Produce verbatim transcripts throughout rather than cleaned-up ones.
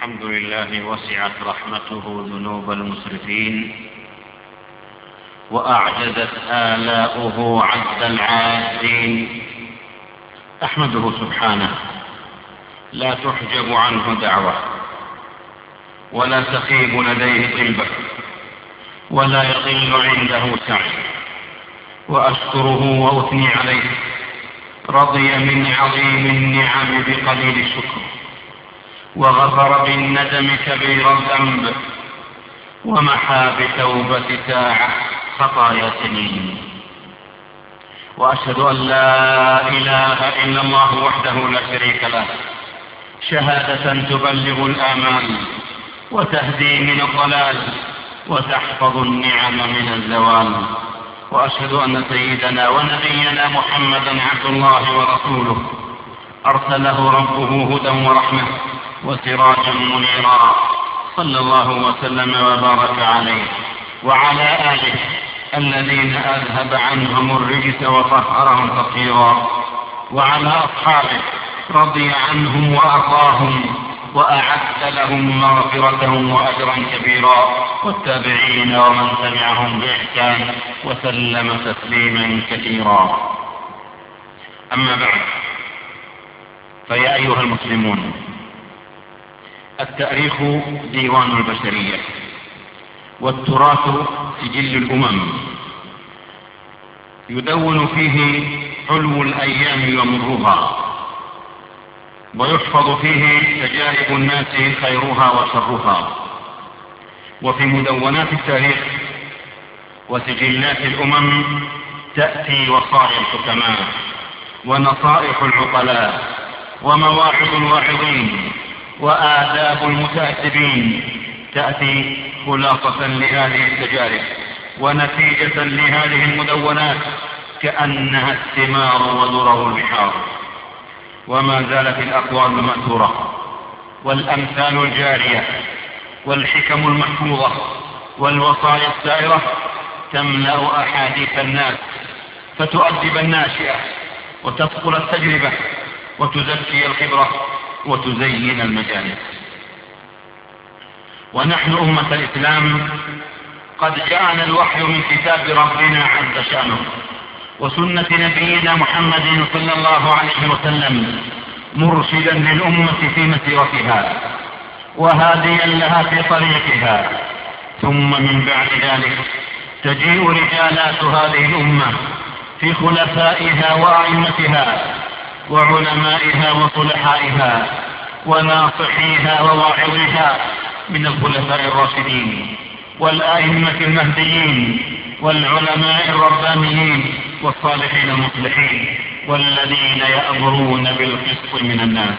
الحمد لله وسعت رحمته ذنوب المسرفين، وأعجزت آلاؤه عد العادين. أحمده سبحانه لا تحجب عنه دعوة، ولا تخيب لديه طلبة، ولا يضل عنده سعي، وأشكره وأثني عليه. رضي من عظيم النعم بقليل الشكر، وغفر بالندم كبير الذنب، ومحى بتوبة ساعة خطايا سنين. وأشهد أن لا إله إلا الله وحده لا شريك له، شهادة تبلغ الآمال وتهدي من الضلال وتحفظ النعم من الزوال. وأشهد أن سيدنا ونبينا محمدا عبد الله ورسوله، أرسله ربه هدى ورحمة وسراجا منيرا، صلى الله وسلم وبارك عليه وعلى آله الذين أذهب عنهم الرجس وطهرهم تطهيرا، وعلى أصحابه رضي عنهم وأرضاهم وأعد لهم مغفرتهم وأجرا كبيرا، والتابعين ومن تبعهم بإحسان وسلم تسليما كثيرا. أما بعد، فيا أيها المسلمون، التاريخ ديوان البشرية، والتراث سجل الأمم، يدون فيه حلو الأيام ومرها، ويحفظ فيه تجارب الناس خيرها وشرها. وفي مدونات التاريخ وسجلات الأمم تأتي وصايا الحكماء، ونصائح العقلاء، ومواعظ الواعظين، وآداب المتأدبين. تأتي خلاصة لهذه التجارب ونتيجة لهذه المدونات، كأنها الثمار ودره البحار. وما زالت الأقوال المأثورة والأمثال الجارية والحكم المحفوظة والوصايا السائرة تملأ أحاديث الناس، فتؤدب الناشئة وتثقل التجربة وتزكي الخبرة وتزين المجالس. ونحن أمة الإسلام قد جاءنا الوحي من كتاب ربنا عز شأنه وسنة نبينا محمد صلى الله عليه وسلم، مرشدا للأمة في مسيرتها وهاديا لها في طريقها. ثم من بعد ذلك تجيء رجالات هذه الأمة في خلفائها وأئمتها وعلمائها وصلحائها وناصحيها وواعظها من الخلفاء الراشدين والأئمة المهديين والعلماء الربانيين والصالحين المصلحين، والذين يأمرون بالقسط من الناس.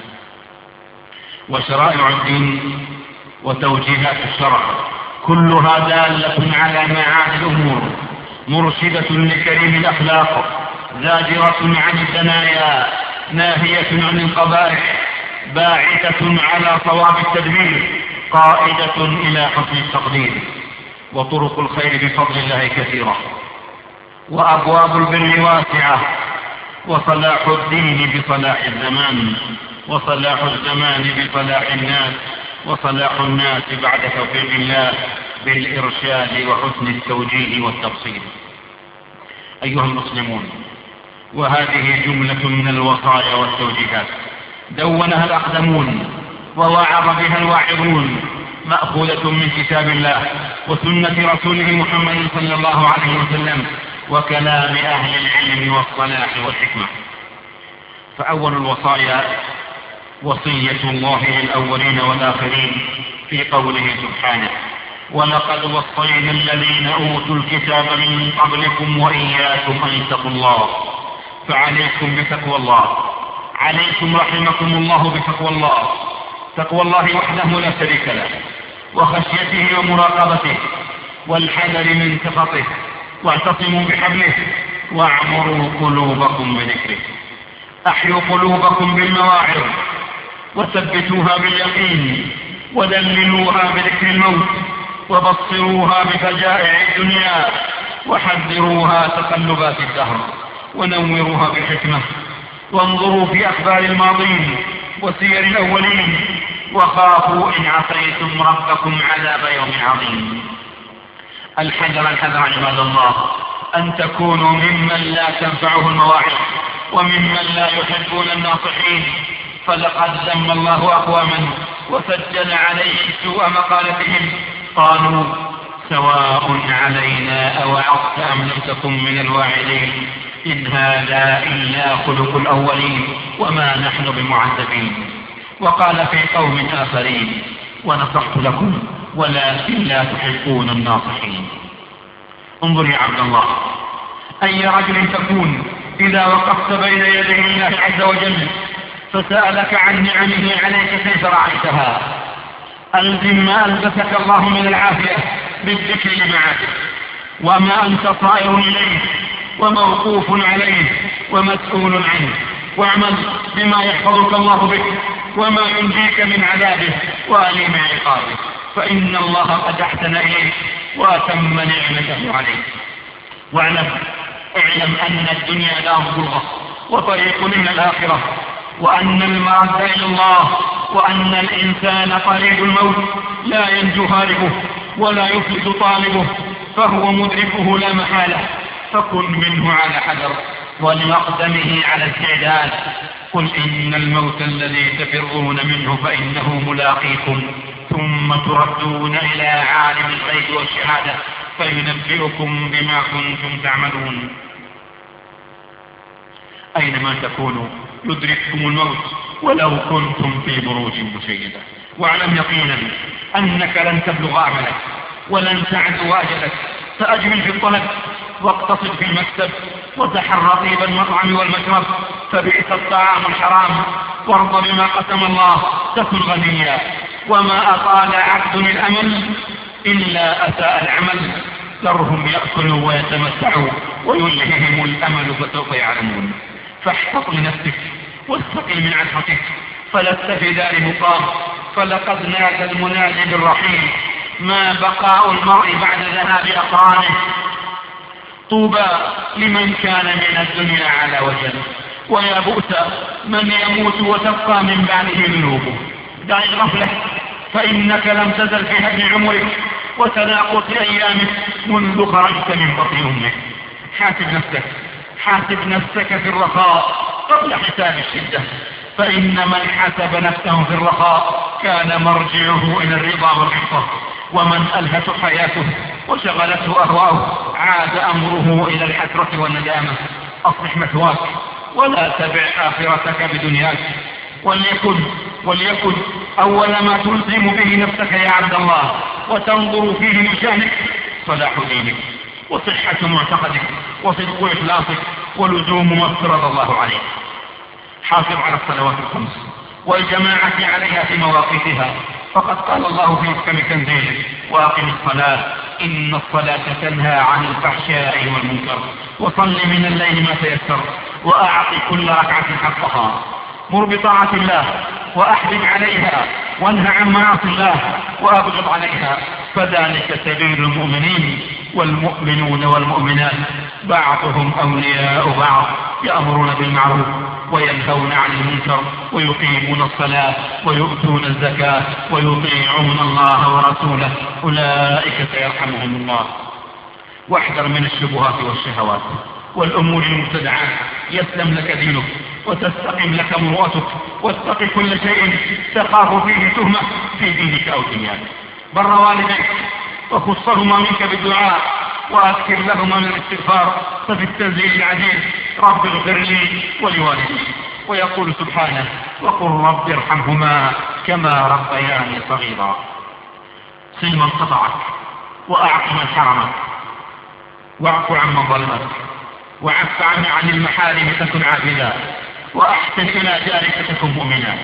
وشرائع الدين وتوجيهات الشرع كلها دالة على معاد الأمور، مرشدة لكريم الأخلاق، زاجرة عن الدنايا، ناهية عن القبائح، باعثة على صواب التدبير، قائدة إلى حسن التقدير. وطرق الخير بفضل الله كثيرة، وأبواب البر واسعة، وصلاح الدين بصلاح الزمان، وصلاح الزمان بصلاح الناس، وصلاح الناس بعد توفيق الله بالإرشاد وحسن التوجيه والتفصيل. أيها المسلمون، وهذه جملة من الوصايا والتوجيهات دونها الأقدمون ووعظ بها الواعظون، مأخوذة من كتاب الله وسنة رسوله محمد صلى الله عليه وسلم وكلام أهل العلم والصلاح والحكمة. فأول الوصايا وصية الله للأولين والآخرين في قوله سبحانه: ولقد وصينا الذين أوتوا الكتاب من قبلكم وإياكم أن اتقوا الله. فعليكم بتقوى الله، عليكم رحمكم الله بتقوى الله، تقوى الله وحده لا شريك له، وخشيته ومراقبته، والحذر من سخطه، واعتصموا بحبله، واعمروا قلوبكم بذكره. أحيوا قلوبكم بالمواعظ، وثبتوها باليقين، ودللوها بذكر الموت، وبصروها بفجائع الدنيا، وحذروها تقلبات الدهر، ونوروها بالحكمة. وانظروا في أخبار الماضين وسير الأولين، وخافوا إن عصيتم ربكم عذاب يوم عظيم. الحذر الحذر عباد الله أن تكونوا ممن لا تنفعه المواعظ وممن لا يحبون الناصحين، فلقد ذم الله أقواما وسجل عليهم سوء مقالتهم، قالوا سواء علينا أوعظت أم لم تكن من الواعظين إن هذا إلا خلق الأولين وما نحن بمعذبين. وقال في قوم آخرين ونصحت لكم ولكن لا تحبون الناصحين. انظر يا عبد الله، أي رجل تكون إذا وقفت بين يدي الله عز وجل فسألك عن نعمه عليك كيف رعيتها، ألزم ما ألبسك الله من العافية بالذكر لمعاته، وما أنت صائر إليه وموقوف عليه ومسؤول عنه، واعمل بما يحفظك الله به وما ينجيك من عذابه وأليم عقابه، فإن الله قد أحسن إليك وأتم نعمته عليك. واعلم اعلم أن الدنيا دار بلغة وطريق إلى الآخرة، وأن المرد إلى الله، وأن الإنسان قريب الموت لا ينجو هاربه ولا يفلت طالبه، فهو مدركه لا محالة، فكن منه على حذر ولمقدمه على استعداد. قل إن الموت الذي تفرون منه فإنه ملاقيكم ثم تردون إلى عالم الغيب والشهادة فينبئكم بما كنتم تعملون. أينما تكونوا يدرككم الموت ولو كنتم في بروج مشيدة. واعلم يقينا أنك لن تبلغ أملك ولن تعدو أجلك، فأجمل في الطلب واقتصد في المكسب وتحرى طيب المطعم والمشرب، فبئس الطعام الحرام، وارض بما قسم الله تكن غنيا. وما أطال عبد الأمل إلا أساء العمل، ذرهم يأكلوا ويتمتعوا ويلههم الأمل فسوف يعلمون. فاحفظ لنفسك واستقل من عثرتك، فلست في دار مقام، فلقد نادى المنادي بالرحيم ما بقاء المرء بعد ذهاب أقرانه. طوبى لمن كان من الدنيا على وجل، ويا بؤس من يموت وتبقى من بعده ذنوبه. دع الغفلة فإنك لم تزل في هدم عمرك وتناقص أيامك منذ خرجت من بطن أمك. حاسب نفسك حاسب نفسك في الرخاء قبل حساب الشدة، فإن من حسب نفسه في الرخاء كان مرجعه إلى الرضا والعفة، ومن ألهته حياته وشغلته أهواءه عاد أمره إلى الحسرة والندامة. أصلح مثواك ولا تبع آخرتك بدنياك، وليكن وليكن أول ما تلزم به نفسك يا عبد الله وتنظر فيه من شأنك صلاح دينك وصحة معتقدك وصدق إخلاصك ولزوم ما افترض الله عليك. حافظ على الصلوات الخمس والجماعة عليها في مواقفها، فقد قال الله في محكم تنزيله وأقم الصلاة إن الصلاة تنهى عن الفحشاء والمنكر، وصل من الليل ما تيسر، وأعط كل ركعة حقها. مر بطاعة الله وأحرم عليها، وانهى عن معاصي الله وأبغض عليها، فذلك سبيل المؤمنين. والمؤمنون والمؤمنات بعضهم أولياء بعض، يأمرون بالمعروف وينهون عن المنكر ويقيمون الصلاة ويؤتون الزكاة ويطيعون الله ورسوله، أولئك سيرحمهم الله. واحذر من الشبهات والشهوات والأمور المبتدعات، يسلم لك دينك وتستقيم لك مروءتك، واتق كل شيء تخاف فيه تهمة في دينك أو دنياك. بر والديك وخصهما منك بالدعاء، وأذكر لهما من الاستغفار، ففي التنزيل العزيز رب اغفر لي ولوالدي. ويقول سبحانه وقل رب ارحمهما كما ربياني صغيرا. صل من قطعك وأعط من حرمك، واعف عمن ظلمك، وعف عنه عن المحارم تكن عابدا، وأحسن إلى جارك تكن مؤمنا.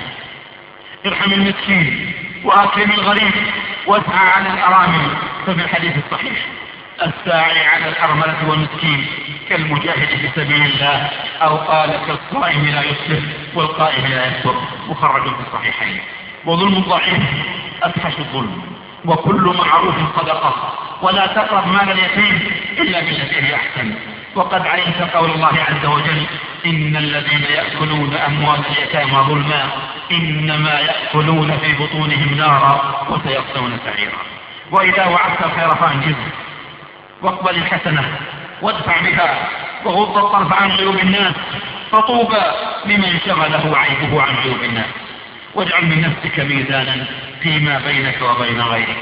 ارحم المسكين وأكرم الغريب واسعى على الأرامل، ففي الحديث الصحيح الساعي على الأرملة والمسكين كالمجاهد في سبيل الله، أو قال كالصائم لا يفطر والقائم لا يفطر، مخرج في الصحيحين. وظلم الضعيف أفحش الظلم، وكل معروف صدقة، ولا تقرب مال اليتيم إلا بالتي هي أحسن. وقد علمت قول الله عز وجل إن الذين يأكلون أموال اليتامى ظلما إنما يأكلون في بطونهم نارا وسيصلون سعيرا. وإذا وعدت الخير فأنجزه، واقبل الحسنة وادفع بها، وغض الطرف عن عيوب الناس، فطوبى لمن شغله عيبه عن عيوب الناس. واجعل من نفسك ميزانا فيما بينك وبين غيرك،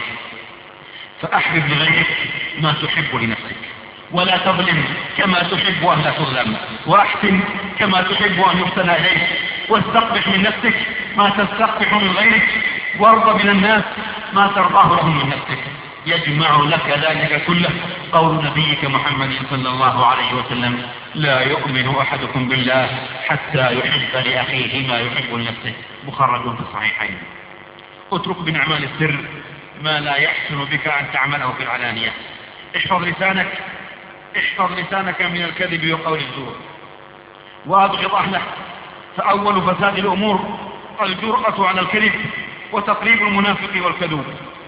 فأحبب لغيرك ما تحب لنفسك، ولا تظلم كما تحب أن لا تظلم، وأحسن كما تحب أن يحسن إليك، واستقبح من نفسك ما تستقبح من غيرك، وارض من الناس ما ترضاه لهم من نفسك. يجمع لك ذلك كله قول نبيك محمد صلى الله عليه وسلم: لا يؤمن أحدكم بالله حتى يحب لأخيه ما يحب لنفسه، مخرج في الصحيحين. اترك من أعمال السر ما لا يحسن بك أن تعمله في العلانية. احفظ لسانك احفظ لسانك من الكذب وقول الزور، وأبغض أهله، فأول فساد الأمور الجرأة على الكذب وتقريب المنافق والكذوب،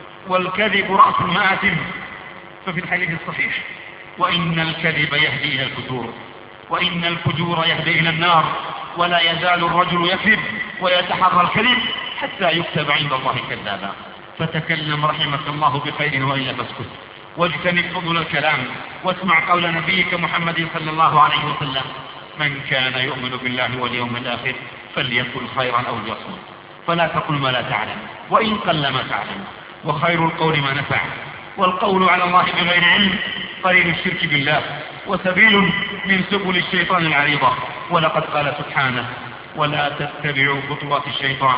والكذب رأس المآثم. ففي الحديث الصحيح: وإن الكذب يهدي إلى الفجور، وإن الفجور يهدي إلى النار، ولا يزال الرجل يكذب ويتحرى الكذب حتى يكتب عند الله كذابا. فتكلم رحمك الله بخير وإلا فاسكت، واجتنب فضل الكلام، واسمع قول نبيك محمد صلى الله عليه وسلم: من كان يؤمن بالله واليوم الآخر فليقل خيرا أو ليصمت، فلا تقل ما لا تعلم وإن قل ما تعلم، وخير القول ما نفع، والقول على الله بغير علم قرين الشرك بالله، وسبيل من سبل الشيطان العريضة. ولقد قال سبحانه: ولا تتبعوا خطوات الشيطان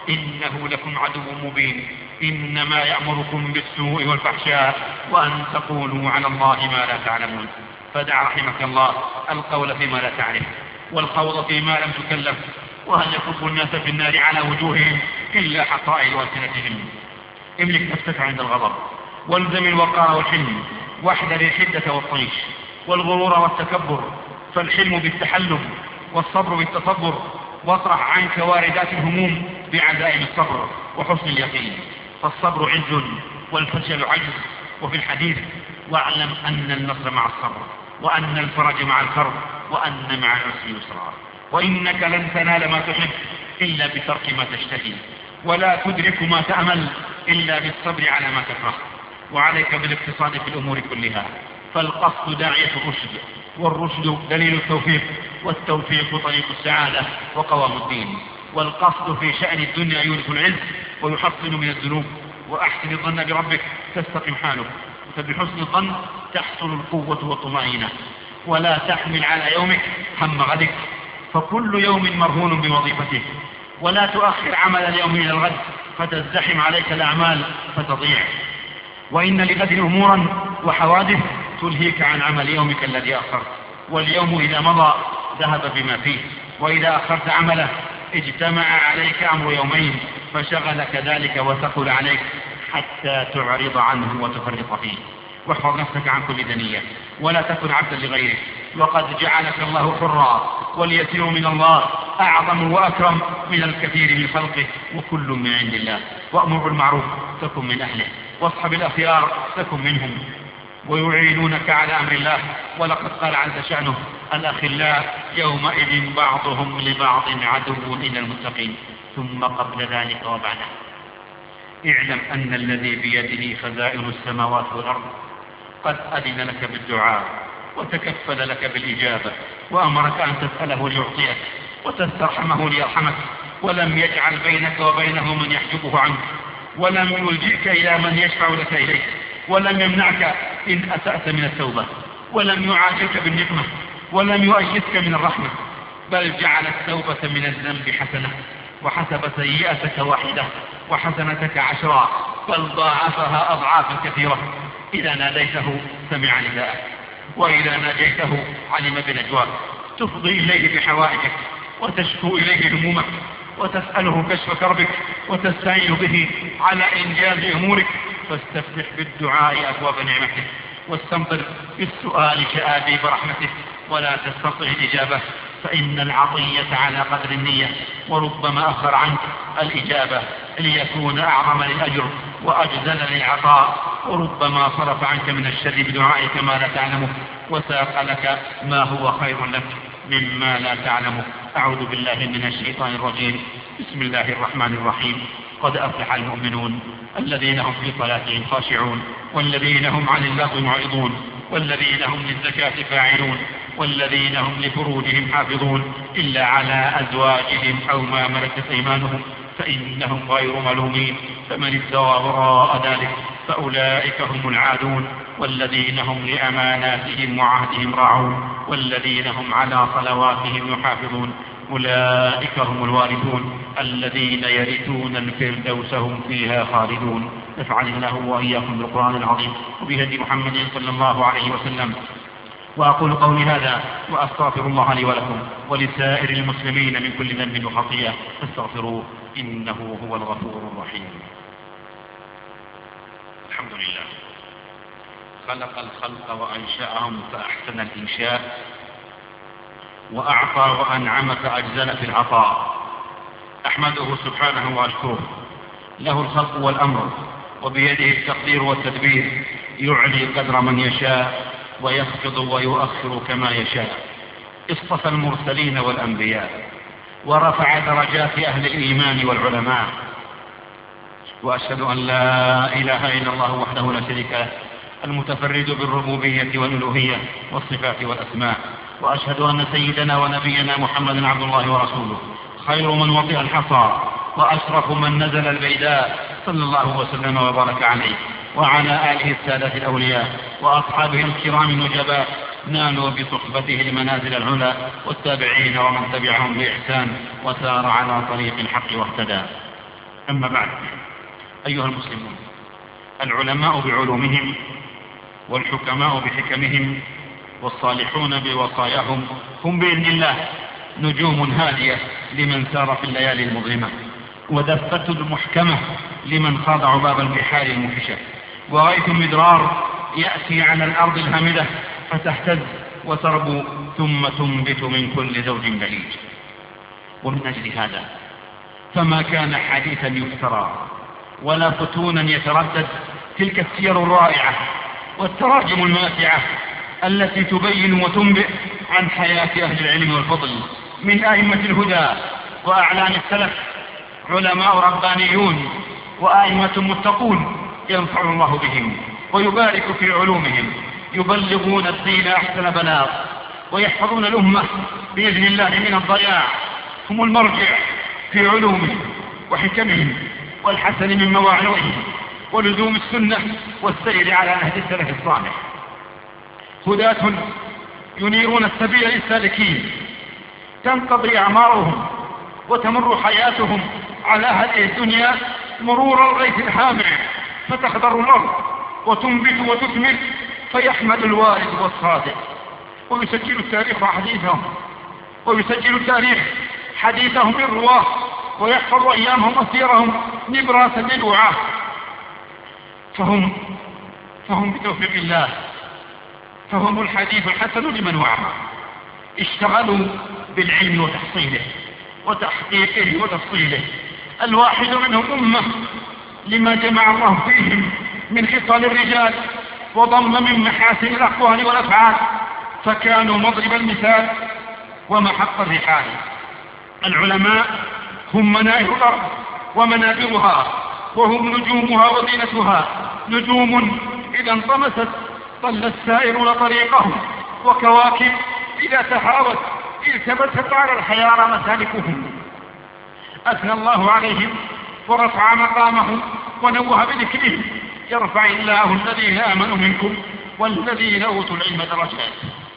إنه لكم عدو مبين، إنما يأمركم بالسوء والفحشاء وأن تقولوا على الله ما لا تعلمون. فدع رحمك الله القول فيما لا تعرف، والخوض فيما لم تكلف، وهل يكب الناس في النار على وجوههم إلا حصائد ألسنتهم. املك نفسك عند الغضب، والزم الوقار والحلم، واحذر الحدة والطيش والغرور والتكبر، فالحلم بالتحلم والصبر بالتصبر، واطرح عنك واردات الهموم بعزائم الصبر وحسن اليقين، فالصبر عز والفشل عجز. وفي الحديث: واعلم أن النصر مع الصبر، وأن الفرج مع الكرب، وأن مع العسر يسرا، وإنك لن تنال ما تحب إلا بترك ما تشتهي، ولا تدرك ما تأمل إلا بالصبر على ما تكره. وعليك بالاقتصاد في الأمور كلها، فالقصد داعية الرشد، والرشد دليل التوفيق، والتوفيق طريق السعادة وقوام الدين. والقصد في شأن الدنيا يورث العز ويحصن من الذنوب. وأحسن الظن بربك تستقم حالك، فبحسن الظن تحصل القوة والطمأنينة. ولا تحمل على يومك هم غدك، فكل يوم مرهون بوظيفته. ولا تؤخر عمل اليوم إلى الغد فتزدحم عليك الأعمال فتضيع. وإن لغد أمورا وحوادث تلهيك عن عمل يومك الذي أخرت، واليوم إذا مضى ذهب بما فيه، وإذا أخرت عمله اجتمع عليك أمر يومين فشغلك ذلك وثقل عليك حتى تعرض عنه وتفرط فيه. واحفظ نفسك عن كل دنية، ولا تكن عبدا لغيرك، وقد جعلك الله حرا، واليسير من الله أعظم وأكرم من الكثير من خلقه، وكل من عند الله. وأمر بالمعروف تكن من أهله، واصحب الأخيار تكن منهم، ويعينونك على أمر الله. ولقد قال عز شأنه: الأخلاء يومئذ بعضهم لبعض عدو إلا المتقين. ثم قبل ذلك وبعده اعلم أن الذي بيده خزائن السماوات والأرض قد أذن لك بالدعاء، وتكفل لك بالإجابة، وأمرك أن تسأله ليعطيك، وتسترحمه ليرحمك، ولم يجعل بينك وبينه من يحجبه عنك، ولم يلجئك إلى من يشفع لك إليك، ولم يمنعك إن أسأت من التوبة، ولم يعاجلك بالنقمة، ولم يؤيسك من الرحمة، بل جعل التوبة من الذنب حسنة، وحسب سيئتك واحدة وحسنتك عشرة، بل ضاعفها أضعافا كثيرة. إذا ناديته سمع نداءك، وإذا ناجيته علم بنجواك. تفضي إليه بحوائجك، وتشكو إليه همومك، وتسأله كشف كربك، وتستعين به على إنجاز أمورك. فاستفتح بالدعاء أبواب نعمته، واستمطر بالسؤال شآبيب رحمته، ولا تستطع الإجابة، فإن العطية على قدر النية، وربما أخر عنك الإجابة ليكون أعظم للأجر وأجزل للعطاء، وربما صرف عنك من الشر بدعائك ما لا تعلمه، وساق لك ما هو خير لك مما لا تعلمه. أعوذ بالله من الشيطان الرجيم. بسم الله الرحمن الرحيم. قد أفلح المؤمنون الذين هم في صلاتهم خاشعون والذين هم عن اللغو معرضون والذين هم للزكاة فاعلون والذين هم لفروجهم حافظون إلا على أزواجهم أو ما ملكت أيمانهم فإنهم غير ملومين. فمن ابتغى وراء ذلك فأولئك هم العادون والذين هم لأماناتهم وعهدهم راعون والذين هم على صلواتهم يحافظون أولئك هم الوارثون الذين يرثون الفردوس هم فيها خالدون. نفعني الله وإياكم بالقرآن العظيم وبهدي محمد صلى الله عليه وسلم. وأقول قولي هذا وأستغفر الله لي ولكم ولسائر المسلمين من كل ذنب وخطيئة فاستغفروه إنه هو الغفور الرحيم. الحمد لله خلق الخلق وأنشأهم فأحسن الإنشاء وأعطى وأنعم فأجزل في العطاء. أحمده سبحانه وأشكره، له الخلق والأمر وبيده التقدير والتدبير، يعلي قدر من يشاء ويخفض ويؤخر كما يشاء. اصطفى المرسلين والأنبياء ورفع درجات أهل الإيمان والعلماء. وأشهد أن لا إله إلا الله وحده لا شريك له المتفرد بالربوبية والألوهية والصفات والأسماء. وأشهد أن سيدنا ونبينا محمدا عبد الله ورسوله، خير من وطئ الحصى وأشرف من نزل البيداء، صلى الله وسلم وبارك عليه وعلى آله السادة الأولياء وأصحابه الكرام النجباء نالوا بصحبته المنازل العلى، والتابعين ومن تبعهم بإحسان وسار على طريق الحق واهتدى. أما بعد، أيها المسلمون، العلماء بعلومهم والحكماء بحكمهم والصالحون بوصاياهم هم بإذن الله نجوم هادية لمن سار في الليالي المظلمة، ودفة محكمة لمن خاض عباب البحار المفشة، وغيث مدرار يأتي على الأرض الهامدة فتهتز وتربو ثم تنبت من كل زوج بهيج. ومن أجل هذا فما كان حديثا يفترى ولا فتونا يتردد تلك السير الرائعة والتراجم الماتعة التي تبين وتنبئ عن حياة أهل العلم والفضل من أئمة الهدى وأعلام السلف، علماء ربانيون وأئمة متقون ينفع الله بهم ويبارك في علومهم، يبلغون الدين أحسن بلاغ ويحفظون الأمة بإذن الله من الضياع. هم المرجع في علومهم وحكمهم والحسن من مواعظهم ولزوم السنة والسير على نهج السلف الصالح. هداة ينيرون السبيل للسالكين، تنقضي أعمارهم وتمر حياتهم على هذه الدنيا مرور الغيث الحامع، فتخضر الأرض وتنبت وتثمر فيحمد الوالد والصادق، ويسجل التاريخ حديثهم ويسجل التاريخ حديثهم بالرواة، ويحفظ أيامهم وسيرهم نبراسا للوعاة. فهم فهم بتوفيق الله فهم الحديث الحسن لمن وعى، اشتغلوا بالعلم وتحصيله وتحقيقه وتفصيله. الواحد منهم أمة لما جمع الله فيهم من خصال الرجال وضم من محاسن الأقوال والأفعال، فكانوا مضرب المثال ومحط الرحال. العلماء هم منائر الأرض ومنابرها، وهم نجومها وزينتها، نجوم إذا انطمست ضل السائرون طريقهم، وكواكب إذا تحاوت التبست على الحيارى مسالكهم. أثنى الله عليهم ورفع مقامهم ونوه بذكرهم، يرفع الله الذين آمنوا منكم والذين أوتوا العلم درجات.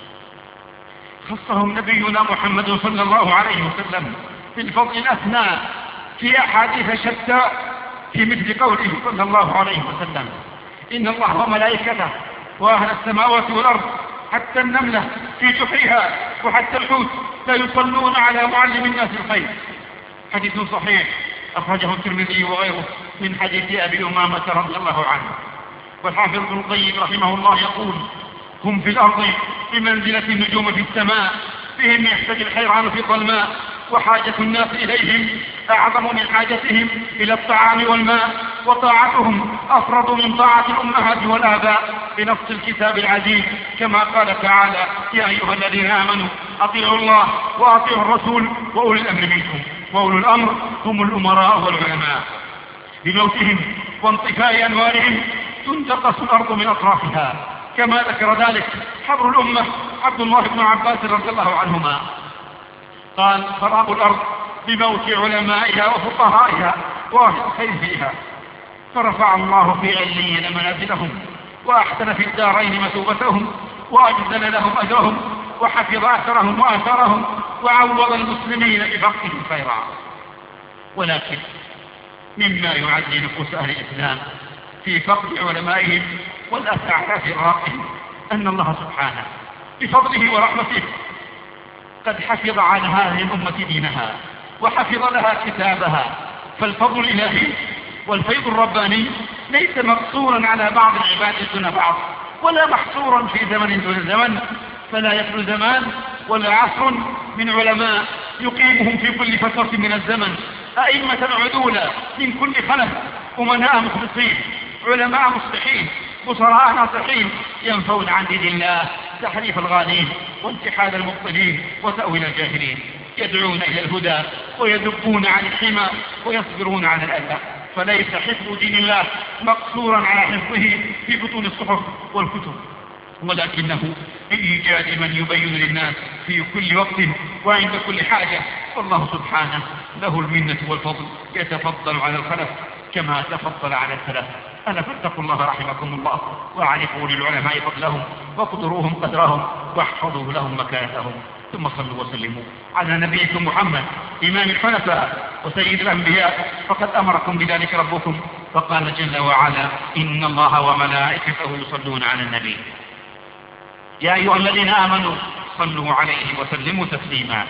خصهم نبينا محمد صلى الله عليه وسلم بالفضل الأثنى في أحاديث شتى، في مثل قوله صلى الله عليه وسلم: إن الله وملائكته وأهل السماوات والأرض حتى النملة في جحرها وحتى الحوت لا يصلون على معلم الناس الخير. حديث صحيح أخرجه الترمذي وغيره من حديث أبي أمامة رضي الله عنه. والحافظ ابن القيم رحمه الله يقول: هم في الأرض بمنزلة النجوم في السماء، بهم يحتاج الحيران في ظلماء، وحاجة الناس إليهم أعظم من حاجتهم إلى الطعام والماء، وطاعتهم أفرض من طاعة الأمهات والآباء بنص الكتاب العزيز، كما قال تعالى: يا أيها الذين آمنوا أطيعوا الله وأطيعوا الرسول وأولي الأمر منكم. وأولو الأمر هم الأمراء والعلماء. بموتهم وانطفاء أنوارهم تنتقص الأرض من أطرافها، كما ذكر ذلك حبر الأمة عبد الله بن عباس رضي الله عنهما قال: فراغ الأرض بموت علمائها وفقهائها وأهل فيها، فرفع الله في عليين منازلهم، وأحسن في الدارين مثوبتهم، وأجزل لهم أجرهم، وحفظ أثرهم وآثارهم، وعوض المسلمين بفقهم خيرا. ولكن مما يعزي نفوس أهل الإسلام في فقد علمائهم والأسعاف الراقهم أن الله سبحانه بفضله ورحمته قد حفظ على هذه الأمة دينها، وحفظ لها كتابها. فالفضل الإلهي والفيض الرباني ليس مقصورا على بعض العباد دون بعض، ولا محصورا في زمن دون زمن، فلا يخلو زمان ولا عصر من علماء يقيمهم في كل فترة من الزمن أئمة عدولا من كل خلف، أمناء مخلصين، علماء مصلحين، بصراء ناصحين، ينفون عن دين الله تحريف الغالين وانتحال المبطلين وتأويل الجاهلين، يدعون إلى الهدى ويدبون عن الحمى ويصبرون عن الأذى. فليس حفظ دين الله مقصورا على حفظه في بطون الصحف والكتب، ولكنه بإيجاد من يبين للناس في كل وقت وعند كل حاجة. والله سبحانه له المنة والفضل، يتفضل على الخلف كما تفضل على السلف. ألا فاتقوا الله رحمكم الله، وأعرفوا للعلماء فضلهم، وقدروهم قدرهم، واحفظوا لهم مكانتهم. ثم صلوا وسلموا على نبيكم محمد إمام الحنفاء وسيد الأنبياء، فقد أمركم بذلك ربكم، فقال جل وعلا: إن الله وملائكته يصلون على النبي يا أيها الذين آمنوا صلوا عليه وسلموا تسليما.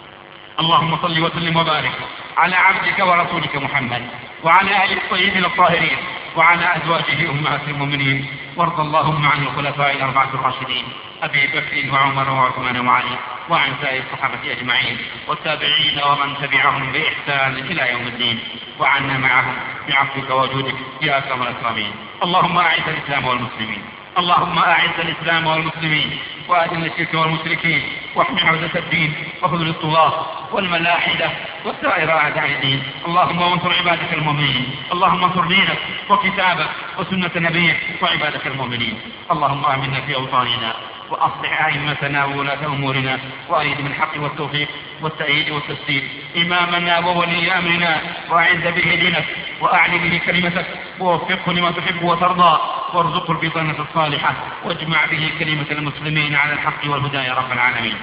اللهم صل وسلم وبارك على عبدك ورسولك محمد وعلى آله الطيبين الطاهرين وعلى أزواجه أمهات المؤمنين، وارض اللهم عن الخلفاء الأربعة الراشدين أبي بكر وعمر وعثمان وعلي، وعن سائر الصحابة أجمعين والتابعين ومن تبعهم بإحسان إلى يوم الدين، وعنا معهم بعفوك وجودك يا أكرم الأكرمين. اللهم أعز الإسلام والمسلمين، اللهم أعز الإسلام والمسلمين، وأذل الشرك والمشركين، واحمي عودة الدين، وخذل الطغاة والملاحدة وسائر أعداء الدين. اللهم انصر عبادك المؤمنين، اللهم انصر دينك وكتابك وسنة نبيك وعبادك المؤمنين. اللهم آمنا في أوطاننا، وأصلح أئمتنا وولاة أمورنا، وأيد من الحق والتوفيق والتأييد والتسديد إمامنا وولي أمرنا، وأعز به دينك، وأعلي به كلمتك، ووفقه لما تحب وترضى، وارزقه البطانة الصالحة، واجمع به كلمة المسلمين على الحق والهدى يا رب العالمين.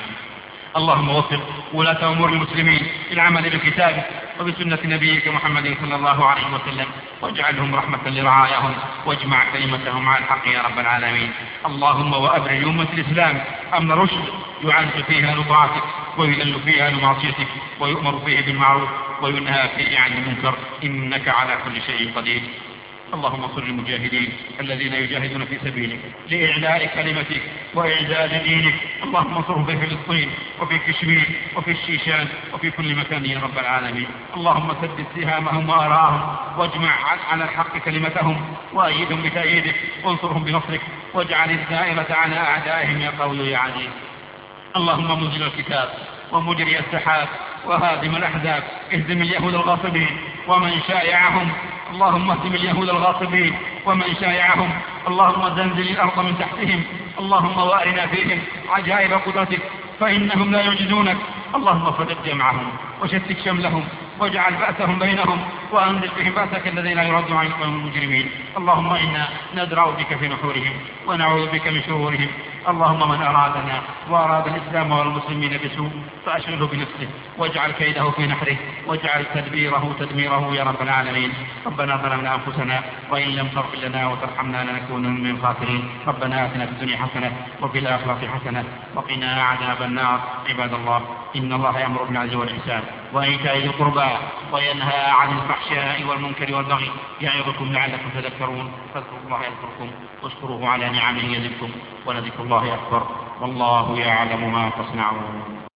اللهم وفق ولاة أمور المسلمين للعمل بكتابك وبسنة نبيك محمد صلى الله عليه وسلم، واجعلهم رحمة لرعاياهم، واجمع كلمتهم على الحق يا رب العالمين. اللهم وأبرئ أمة الإسلام أمن رشد يعز فيها لطاعتك، ويذل فيها لمعصيتك، ويؤمر فيه بالمعروف وينهى فيه عن المنكر، إنك على كل شيء قدير. اللهم انصر المجاهدين الذين يجاهدون في سبيلك لإعلاء كلمتك وإعزاز دينك. اللهم انصرهم في فلسطين وفي كشمير وفي الشيشان وفي كل مكان يا رب العالمين. اللهم سدد سهامهم وآراءهم، واجمع على الحق كلمتهم، وأيدهم بتأييدك، وانصرهم بنصرك، واجعل الدائرة على أعدائهم يا قوي يا عزيز. اللهم منزل الكتاب ومجري السحاب وهادم الأحزاب، اهزم اليهود الغاصبين ومن شايعهم. اللهم اهزم اليهود الغاصبين ومن شايعهم. اللهم زلزل الأرض من تحتهم. اللهم وارنا فيهم عجائب قدرتك فإنهم لا يعجزونك. اللهم فرق جمعهم وشتت شملهم، واجعل بأسهم بينهم، وأنزل بهم بأسك الذي لا يرد عن القوم المجرمين. اللهم إنا ندرأ بك في نحورهم ونعوذ بك من شرورهم. اللهم من أرادنا وأراد الإسلام والمسلمين بسوء فأشغله بنفسه، واجعل كيده في نحره، واجعل تدبيره تدميره يا رب العالمين. ربنا ظلمنا أنفسنا وإن لم تغفر لنا وترحمنا لنكونن من الخاسرين. ربنا آتنا في الدنيا حسنة وفي الآخرة حسنة وقنا عذاب النار. عباد الله، إن الله يأمر بالعدل والإحسان وإيتاء ذي القربى وينهى عن الفحشاء والمنكر والبغي، يعظكم لعلكم تذكرون. فاذكروا الله يذكركم واشكروه على نعمه يزدكم، ولذكر الله أكبر، والله يعلم ما تصنعون.